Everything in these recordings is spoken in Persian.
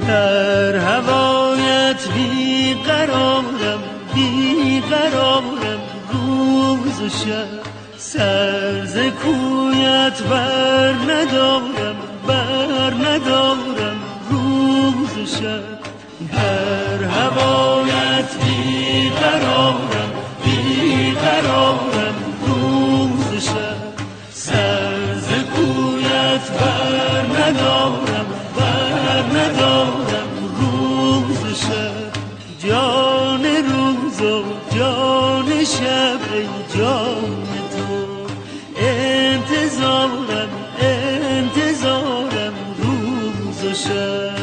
در هوایت بیقرارم بیقرارم روز و شب سر ز کویت بر ندارم روز و شب در هوایت بیقرارم بیقرارم روز و شب سر ز کویت بر ندارم روز و شب جان روز و جان شب ای جان تو انتظارم روز و شب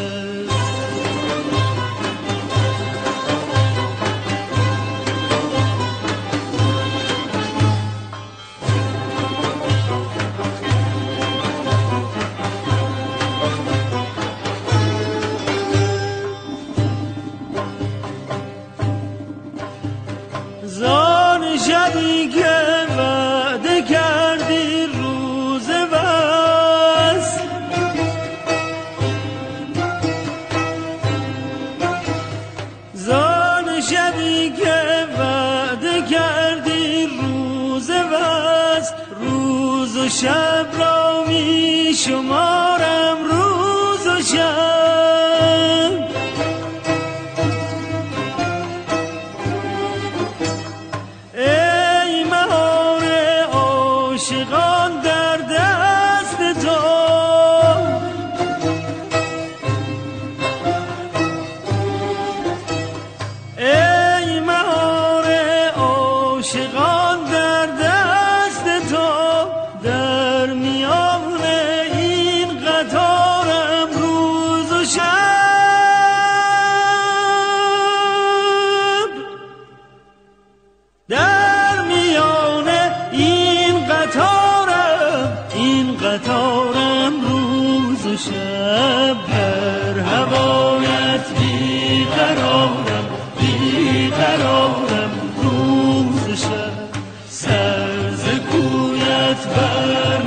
زان شبی که وعده کردی روز بس زان شبی که وعده کردی روز بس روز و شب را می شمارم روز و شب عاشقان در دست تو ای مهار عاشقان در دست تو در میان این قطارم روز و شب در میان این قطارم روز و شب در هوایت بیقرارم روز و شب سر ز کویت بر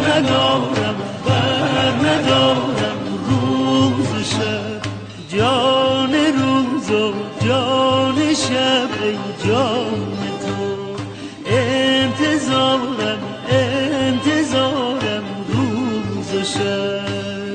ندارم روز و شب جان روز و جان شب ای جان تو انتظارم روز و شب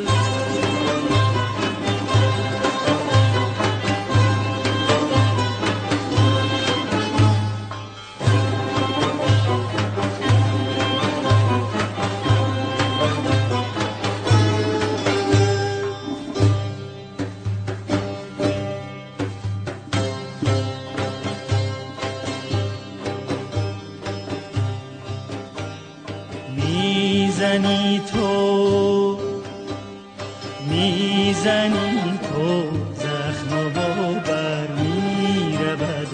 میزنی تو زخم و بر میرود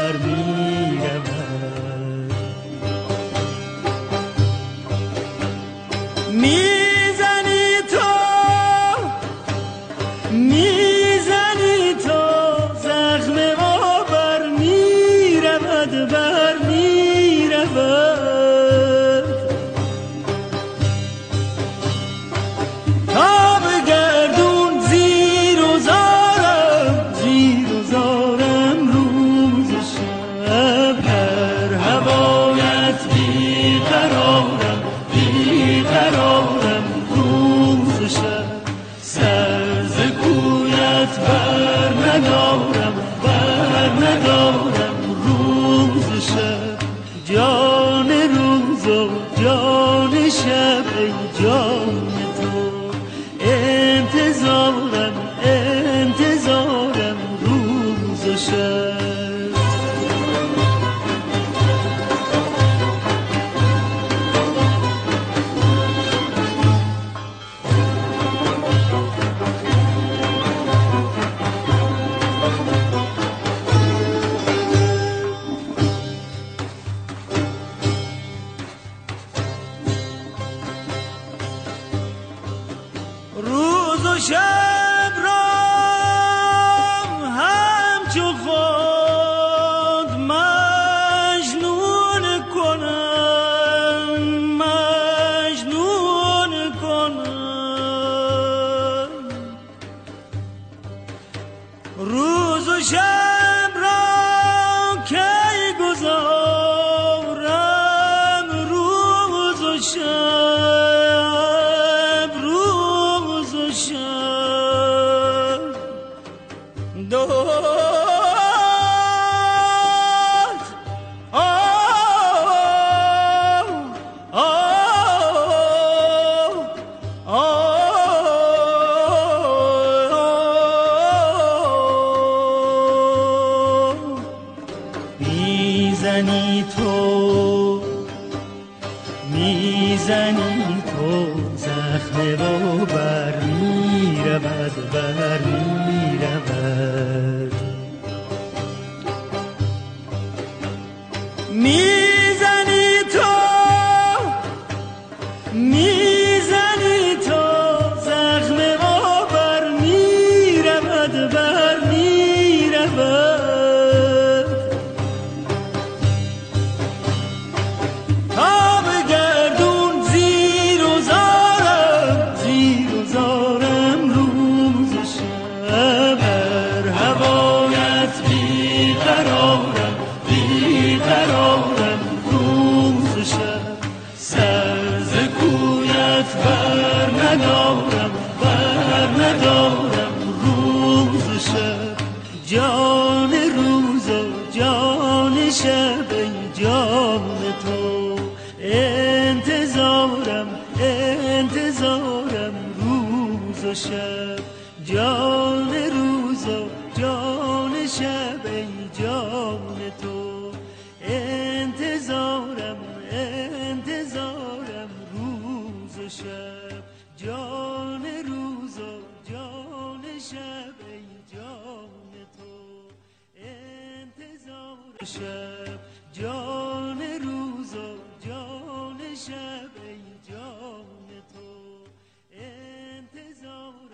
میزنی تو زخم و بر میرود بیقرارم روز و شب سر ز کویت بر ندارم روز و شب جان روز و جان شب ای جان تو انتظارم روز و شب روز و شب را همچو خود مجنون کنم میزنی تو زخم و بر میرود بر میرود میزنی تو زخم و بر میرود بر میرود تا به گردون زیر و زارم روز و شب بر هوایت بیقرارم روز و شب سر ز کویت بر ندارم روز و شب جان روز و جان شب ای جان تو انتظارم روز و شب جان روز و جان شب ای جان تو انتظارم روز و شب جان روز و جان شب ای جان تو انتظار شب جان روز و جان شب